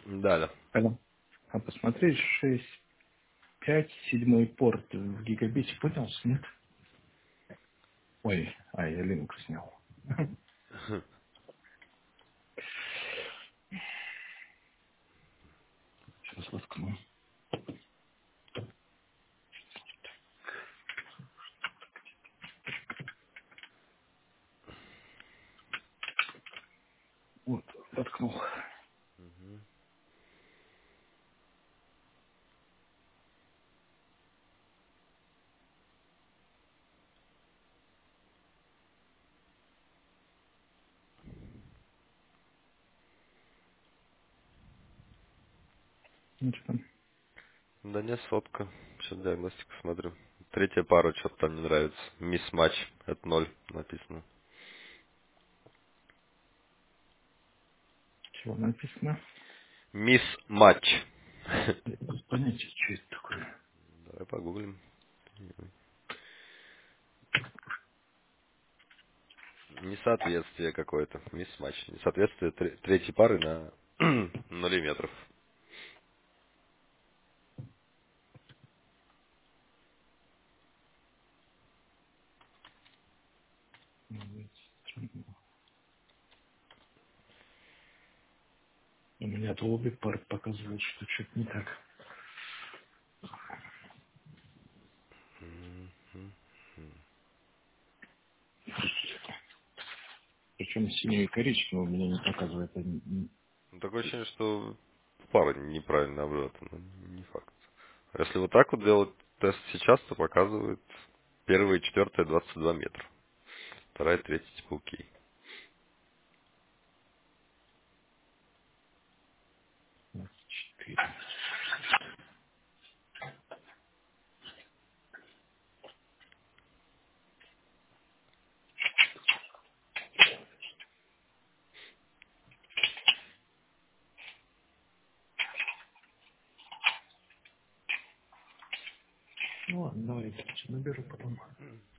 Да, да. Алло. А посмотри, 6.5, седьмой порт в гигабите поднялся, нет? Ой, я Linux снял. Сейчас воткну. Вот, воткнул. Ну, что там? Да не сотка. Сейчас диагностику смотрю. Третья пара что-то там не нравится. Мисс матч. Это 0 написано. Чего написано? Мисс матч. Я без понятия, что это такое. Давай погуглим. Несоответствие какое-то. Мисс матч. Несоответствие третьей пары на 0 метров. Странно. У меня-то обе пары показывают, что что-то не так. Причем синее и коричневое у меня не показывает. Ну, такое ощущение, что пара неправильно обработана. Не факт. А если вот так вот делать тест сейчас, то показывает первая и четвертая 22 метра. Вторая, третья, типа окей. 24. Ну ладно, давай я наберу потом.